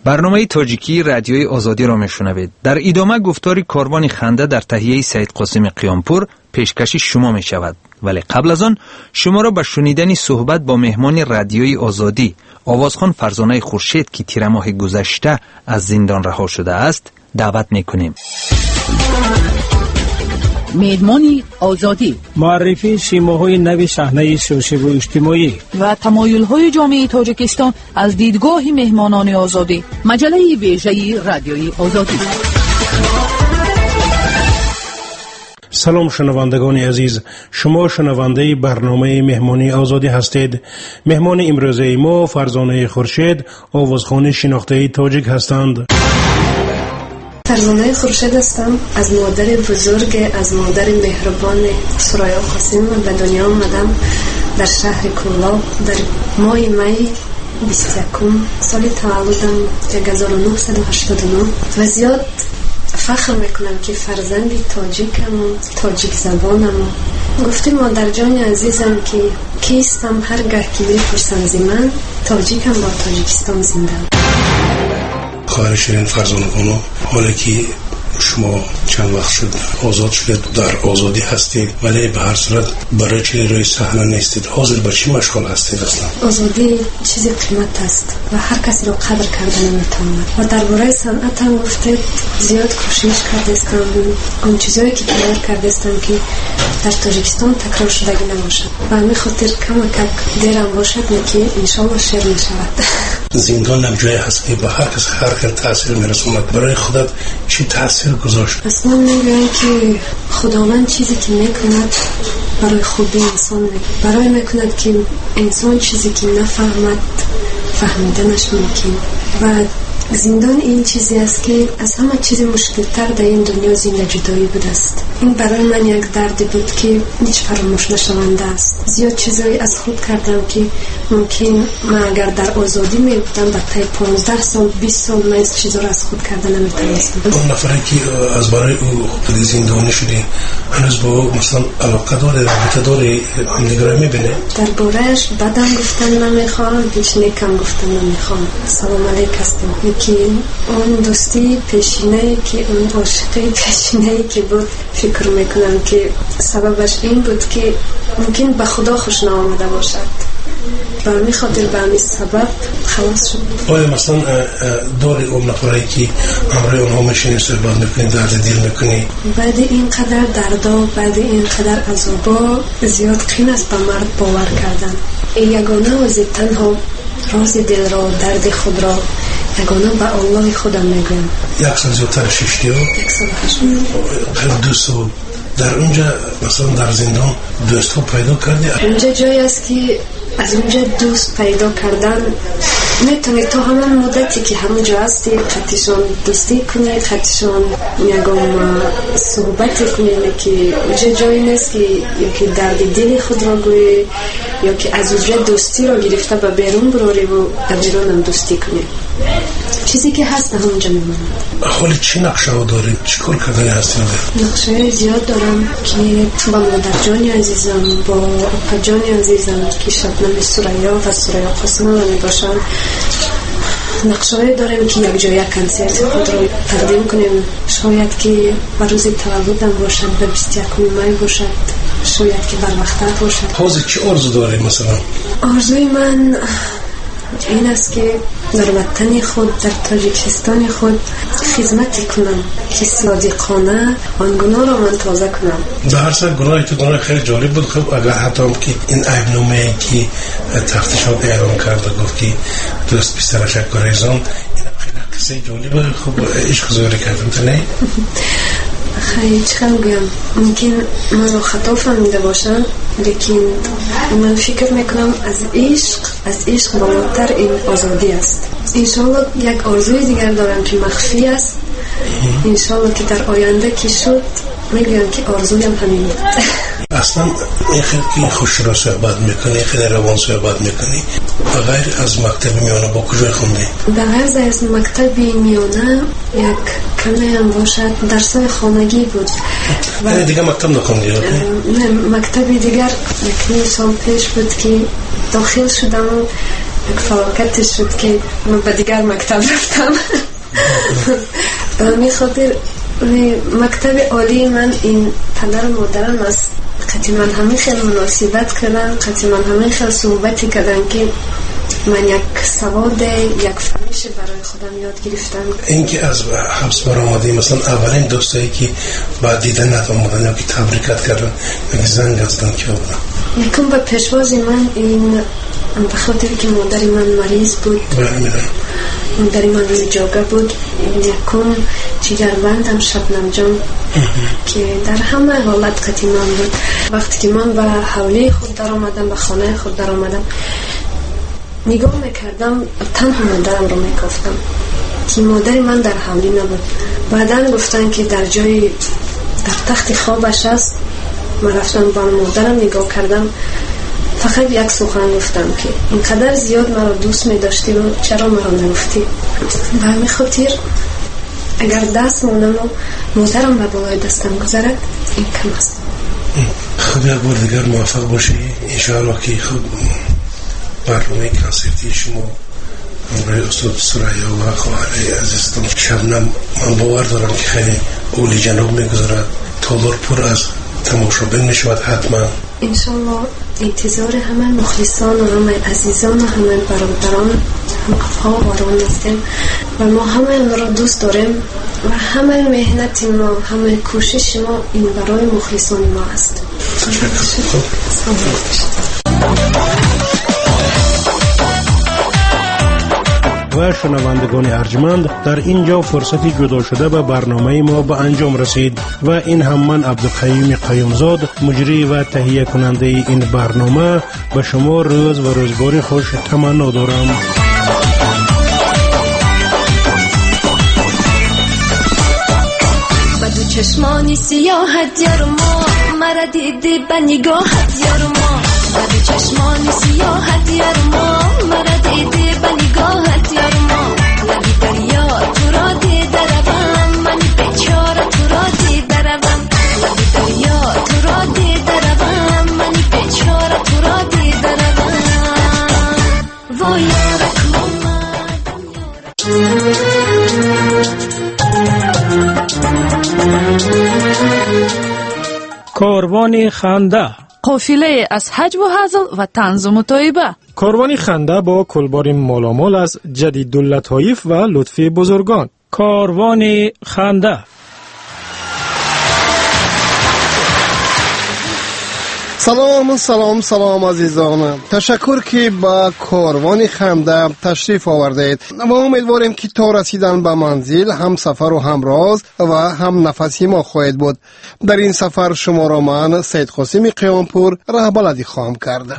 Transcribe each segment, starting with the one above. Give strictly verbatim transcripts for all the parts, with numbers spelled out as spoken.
برنامه تاجیکی رادیوی آزادی را میشنوید. در ادامه گفتار کاروان خنده در تهیه سید قاسم قیامپور پیشکش شما می شود. ولی قبل از آن شما را به شنیدن صحبت با مهمان رادیوی آزادی آوازخوان فرزانه خورشید که تیر ماه گذشته از زندان رها شده است دعوت می کنیم. مهمانی آزادی، معرفی شیماهای نوی صحنه سیاسی و اجتماعی و تمایل‌های جامعه تاجیکستان از دیدگاه مهمانان آزادی. مجله ویژه رادیوی آزادی. سلام شنوندگان عزیز، شما شنونده برنامه مهمانی آزادی هستید. مهمان امروزه ما فرزانه خورشید، آوازخوان شناخته تاجیک هستند. فرزانه خورشید هستم. از مادر بزرگ، از مادر مهربان سریا قاسم به دنیا آمدم در شهر کولا در ماه می بیست و یکم سال تولدم هزار و نهصد و هشتاد و نه و زیاد فخر میکنم که فرزند تاجیکم و تاجیک زبانم. گفتیم مادر جان عزیزم که کیستم هرگاه که میپرسم زی من، تاجیکم با تاجیکستان زنده. خواهر شیرین فرزانه خانم، حالا که شما چند وقت شد آزاد شده در آزادی هستید، ولی به هر صورت برای چه روی صحنه نیستید، حاضر به چی مشغول هستید اصلا؟ آزادی چیزی قیمت است و هر کسی رو قدر کردن نمیتواند. و درباره صنعت هم گفتید زیاد کوشش کردستم اون چیزایی که تیار کردستم که در تاجیکستان تکرار شدگی نباشد و همین خاطر کم کم دیرم باشد که انشالله شیر میشود. زندان هم جایی هست که به هر کس هر کس تاثیر میرسوند. برای خودت چی تاثیر گذاشت؟ اصلا میگویم که خداوند چیزی که میکند برای خوبی انسان میکند، برای میکند که انسان چیزی که نفهمد فهمیدنش ممکن. و زندان این چیزی است که از همه چیز مشکلتر در این دنیا زنده جدایی بود است. این برای من یک دردی بود که هیچ فراموش نشونده است. زیاد چیزایی از خود کردم که ممکن من اگر در آزادی می بودم بعد تا پانزده سال بیست سال من از چیزا را از خود کردن نمیتونستم. اون نفری که از برای او خود زندانی شدی هنوز با مثلا علاقه داره، رابطه داره، نگرانی میبینه؟ درباره‌اش بدم گفتن نمیخوام، هیچ نیکم گفتن نمیخوام. سلام علیک هستم. که اون دوستی پیشینه که اون عاشقی پیشینه که بود فکر میکنم که سببش این بود که ممکن به خدا خوش نآمده باشد و می خاطر به همین سبب خلاص شد. آیا مثلا داری اون نفرایی که همراه اونها میشینی صحبت میکنی، درد دل میکنی؟ بعد اینقدر دردا، بعد اینقدر عذابا زیاد قین است به مرد باور کردن. یگانه و زی تنها راز دل را، درد خود را یگانه به الله خودم میگم. یک سال زیادتر ششتی ها؟ یک سال هشت. دو سال در اونجا مثلا در زندان دوست ها پیدا کردی؟ اونجا جایی است که از اونجا دوست پیدا کردن میتونی تو همان مدتی که همونجا هستی خطیشان دوستی کنی، خطیشان یکم صحبت کنی، که اونجا جایی نیست که یکی درد دل خود را گویی یا که از اونجا دوستی را گرفته به بیرون براری و در بیرون هم دوستی کنی. چیزی که هست همونجا میمونه. حالی چی نقشه ها داری؟ چی کار کردنی هستی؟ نقشه زیاد دارم که با مادر جانی عزیزم، با اپا جانی عزیزم که شبنم سریا و سریا قاسم هم می باشن، نقشه های داریم که یک جای کنسرت خود رو تقدیم کنیم. شاید که بر روز تولدم باشد، به بیست و یکم می باشد، شاید که بر وقتت باشد. حاضر چی آرزو داری مثلا؟ آرزوی من این است که در وطن خود، در تاجیکستان خود خدمت کنم که صادقانه آن گناه را من تازه کنم. در هر صورت گناهی تو گناه خیلی جالب بود. خب اگر حتی هم که این عیب‌نامه‌ای که تفتیشات اعلام کرده گفت که دوست پسرش کاریزان، این خیلی قصه جالبه. خب عشق زوری کردم تو نه؟ خیلی چکم بگم، ممکن من خطا فهمیده باشم، لیکن من فکر میکنم از عشق از عشق بالاتر این آزادی است. انشالله یک آرزوی دیگر دارم که مخفی است، انشالله که در آینده که شد میگویم که آرزویم همین بود. اصلا این خیلی که خوش را صحبت میکنی، خیلی روان صحبت میکنی. بغیر از مکتب میانه با کجای خوندی؟ بغیر از مکتب میانه یک کمی هم باشد درسای خانگی بود. یعنی دیگه مکتب نخوندی؟ نه، مکتب دیگر یک سال پیش بود که داخل شدم. یک فلاکتی شد که من به دیگر مکتب رفتم. می خاطر مکتب عالی من این پدر و مادرم است. قطعی من همین خیلی مناسبت کردن، قطعی من همین خیلی صحبتی کردن که من یک سواد یک فهمش برای خودم یاد گرفتم. اینکه از حبس برآمدی مثلا اولین دوستایی که بعد دیدن ندامدن یا که تبریکت کردن یک زنگ هستن که بودن؟ یکم به پیشواز من این به خاطر که مادر من مریض بود، مادر من زجاگه بود، یکم جگربندم شبنم جان که در همه حالت قطعی من بود. وقتی که من به حوله خود در آمدم، به خانه خود در آمدم، نگاه میکردم تنها مادرم رو میکفتم که مادر من در حولی نبود. بعدن گفتن که در جای در تخت خوابش است. من رفتم با مادرم نگاه کردم، فقط یک سخن گفتم که اینقدر زیاد مرا دوست می‌داشتی و چرا مرا نگفتی؟ به همین خاطر اگر دست مونم و مادرم به بالای دستم گذارد این کم است. خب یک بار دیگر موفق باشی انشاءالله که خب برنامه کنسرتی شما برای استاد سریا و خواهر عزیزتان شبنم من باور دارم که خیلی اولی جناب میگذارد تالار پر از تماشابین میشود. حتما انشالله انتظار همه مخلصان و همه عزیزان و همه برادران هم افها و باران هستیم و ما همه اون را دوست داریم و همه مهنت ما، همه کوشش ما این برای مخلصان ما است. و شنوندگان ارجمند، در اینجا فرصتی جدا شده به برنامه ما به انجام رسید و این هم من عبدالقیوم قیومزاد مجری و تهیه کننده این برنامه به شما روز و روزگار خوش تمنا دارم. با دو چشمانی سیاهت یارو ما مرا دیدی به نگاهت یارو ما با دو چشمانی سیاهت یارو ما مرا دیدی به نگاهت یارو ما لبی دریا تو را دیده روم منی بیچاره تو را دیده روم لبی دریا تو را دیده روم منی بیچاره تو را دیده روم وای یارک کاروان خنده، قافله از حج و هزل و طنز و مطایبه. کاروان خنده با کلبار مالامال از جدید لطایف و لطفی بزرگان. کاروان خنده. سلام سلام سلام عزیزان، تشکر که با کاروان خنده تشریف آوردید و امیدواریم که تا رسیدن به منزل هم سفر و هم راز و هم نفسی ما خواهید بود. در این سفر شما را من سید قاسم قیامپور رهبردی خواهم کرد.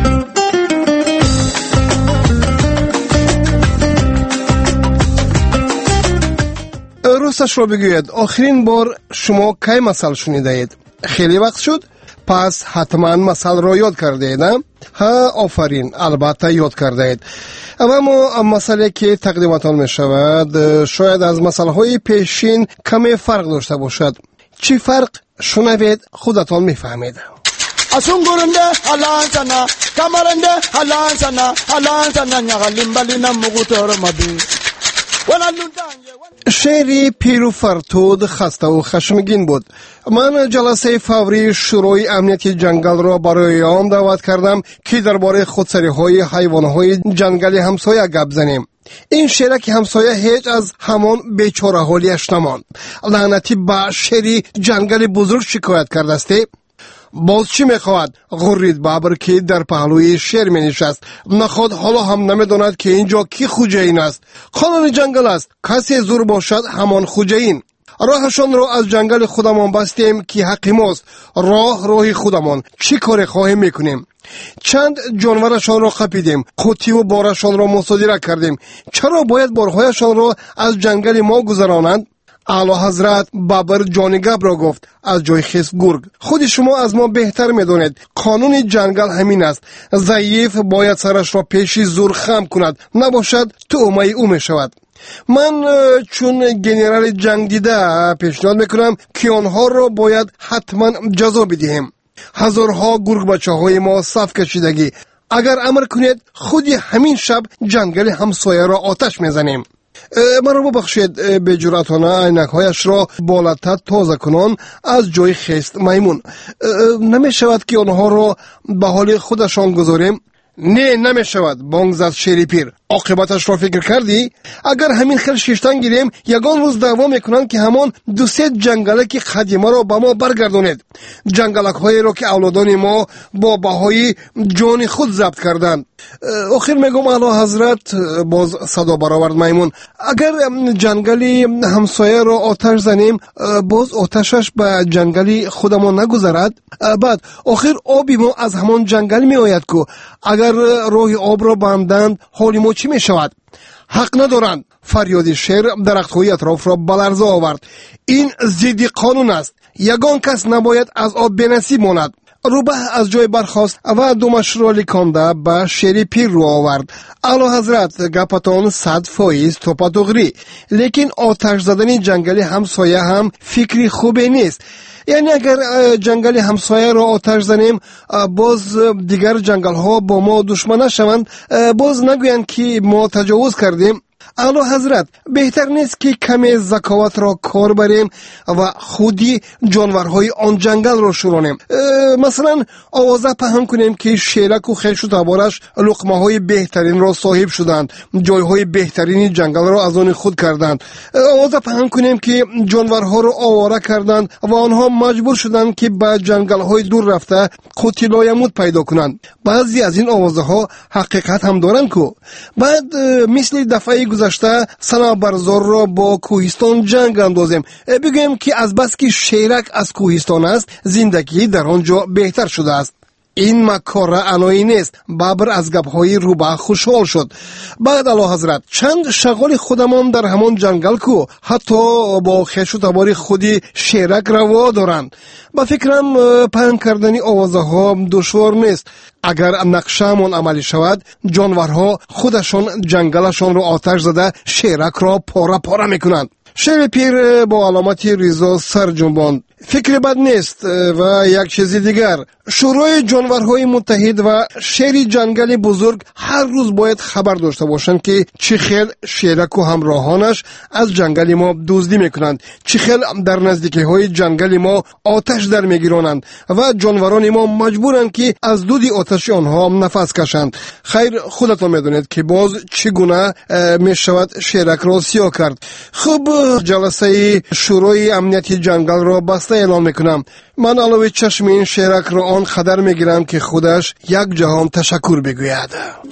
راستش را بگوید، آخرین بار شما کی مثل شنیده اید؟ خیلی وقت شد؟ پس حتما مثل را یاد کرده اید. ها آفرین، البته یاد کرده اید. اما مسئله که تقدیمتان می شود شاید از مسئله های پیشین کمی فرق داشته باشد. چی فرق؟ شنوید خودتان می فهمید. asungurunde alansana kamarande alansana alansana nyagalimbalina mugutor mabi. شعری پیرو فرتود خسته و خشمگین بود. من جلسه فوری شروع امنیت جنگل را برای آن دعوت کردم که درباره خودسری های حیوان های جنگلی همسایه گپ زنیم. این شعر که همسایه هیچ از همان بیچاره حالیش نماند. لعنتی با شعری جنگل بزرگ شکایت کرده است. باز چی میخواهد؟ غرید بابر که در پهلوی شیر می نشست. نخواد حالا هم نمیداند که اینجا کی خوجین است. قانون جنگل است، کسی زور باشد همان خوجین. راهشان را از جنگل خودمان بستیم که حق ماست. راه راهی خودمان، چی کار خواهیم میکنیم؟ چند جانورشان را خپیدیم، قوطی و بارشان را مصادره کردیم. چرا باید بارهایشان را از جنگل ما گذرانند؟ اعلی حضرت بابر جانگب را گفت از جای خیس گرگ. خود شما از ما بهتر میدونید قانون جنگل همین است. ضعیف باید سرش را پیشی زور خم کند، نباشد تو اومه او می شود. من چون گنرال جنگ دیده پیشنهاد میکنم که آنها را باید حتما جزا بدهیم. هزارها گرگ بچه های ما صف کشیدگی اگر امر کنید خودی همین شب جنگل همسایه را آتش میزنیم. مرا ببخشید به جرأتانه عینک‌هایش را بالاتر تازه کنان از جای خست میمون. نمی شود که آنها را به حال خودشان گذاریم؟ نه نمی شود. بانگ زد شیر پیر. عاقبتش را فکر کردی؟ اگر همین خیل شیشتن گیریم یگان روز دعوا میکنند که همان دو سه جنگلک قدیمه را به ما برگردانید. جنگلک هایی را که اولادان ما با بهای جان خود ضبط کردند. آخر میگم اعلی حضرت، باز صدا برآورد میمون، اگر جنگلی همسایه را آتش زنیم باز آتشش به جنگلی خودمان نگذرد؟ بعد آخر آبی ما از همان جنگل می آید که اگر راه آب را بندند حالی ما چی می شود؟ حق ندارند. فریاد شیر درخت‌های اطراف را بلرزه آورد. این ضد قانون است. یگان کس نباید از آب بنصیب ماند. روبه از جای برخاست و دومش را لیکانده به شیر پیر رو آورد. اعلی حضرت، گپتان صد فایز توپاتوغری، لیکن آتش زدن جنگل همسایه هم فکری خوبی نیست. یعنی اگر جنگل همسایه را آتش زنیم باز دیگر جنگل ها با ما دشمن شوند، باز نگویند که ما تجاوز کردیم. اعلی حضرت، بهتر نیست که کمی ذکاوت را کار بریم و خودی جانورهای آن جنگل را شورانیم؟ مثلا آوازه پهن کنیم که شیرک و خیش و تبارش لقمه های بهترین را صاحب شدند، جایهای بهترین جنگل را از آن خود کردند. آوازه پهن کنیم که جانورها را آواره کردند و آنها مجبور شدند که به جنگل های دور رفته قوت لایموت پیدا کنند. بعضی از این آوازه ها حقیقت هم دارند که بعد مثل دفعه گذشته سنابرزار را با کوهستان جنگ اندازیم، بگویم که از بس که شیرک از کوهستان است زندگی در آنجا بهتر شده است. این مکاره عنایی نیست. ببر از گپ‌های روبه خوشحال شد. بعد اعلی حضرت، چند شغال خودمان در همان جنگل کو حتی با خیش و تبار خودی شیرک روا دارند. با فکرم پهن کردنی آوازه ها دشوار نیست. اگر نقشه‌مان عملی شود جانورها خودشان جنگلشان را آتش زده شیرک را پاره پاره میکنند. شیر پیر با علامت ریزا سر جنباند. فکر بد نیست. و یک چیز دیگر، شورای جانورهای متحد و شیر جنگل بزرگ هر روز باید خبر داشته باشند که چه خیل شیرک و همراهانش از جنگل ما دزدی میکنند، چه خیل در نزدیکی های جنگل ما آتش در میگیرانند و جانوران ما مجبورند که از دود آتش آنها نفس کشند. خیر، خودتان میدونید که باز چگونه میشود شیرک را سیاه کرد. خب، جلسه شورای امنیتی جنگل را بسته اعلام میکنم. من علاوه چشم این شیرک را آن قدر میگیرم که خودش یک جهان تشکر بگوید.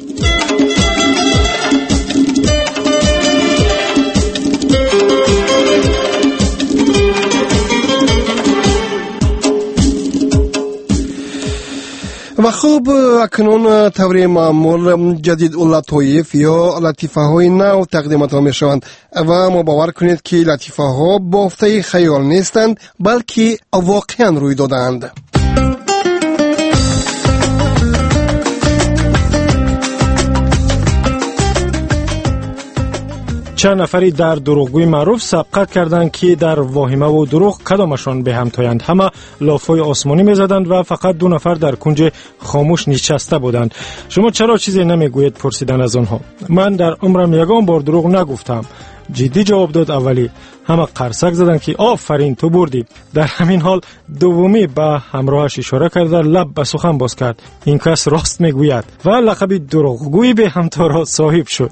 و خوب، اکنون طوری معمول جدید لطایف یا لطیفه های نو تقدیمات ها می شوند و ما باور کنید که لطیفه ها بافته خیال نیستند بلکه واقعا روی دادند. چند نفری در دروغگوی معروف سبقت کردند که در واهمه و دروغ کدامشان به هم تایند. همه لافای آسمانی میزدند و فقط دو نفر در کنج خاموش نشسته بودند. شما چرا چیزی نمیگویید؟ پرسیدن از آنها. من در عمرم یگان بار دروغ نگفتم. جدی جواب داد اولی. همه قرسک زدند که آفرین تو بردی. در همین حال دومی به همراهش اشاره کرده لب به سخن باز کرد. این کس راست میگوید و لقب دروغگوی به همتا را صاحب شد.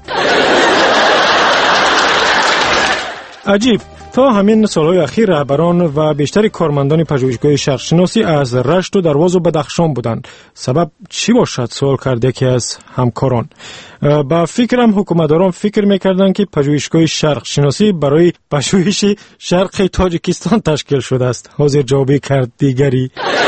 عجیب، تا همین سالهای اخیر رهبران و بیشتر کارمندان پژوهشگاه شرقشناسی از رشت و درواز و بدخشان بودند. سبب چی باشد؟ سوال کرد یکی از همکاران. با فکرم حکومتداران فکر میکردند که پژوهشگاه شرقشناسی برای پژوهش شرق تاجیکستان تشکیل شده است. حاضر جوابی کرد دیگری.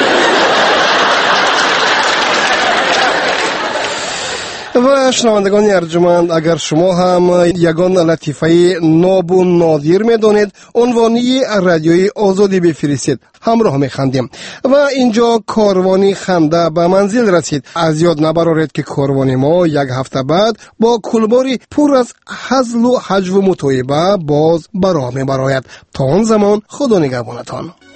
و شنوندگان ارجمند، اگر شما هم یگان لطیفه ناب و نادر میدانید عنوانی رادیوی آزادی بفرستید، همراه میخندیم. و اینجا کاروانی خنده به منزل رسید. از یاد نبرارید که کاروانی ما یک هفته بعد با کلباری پر از هزل و حجو و مطایبه باز براه میبراید. تا آن زمان خدا نگهبانتان.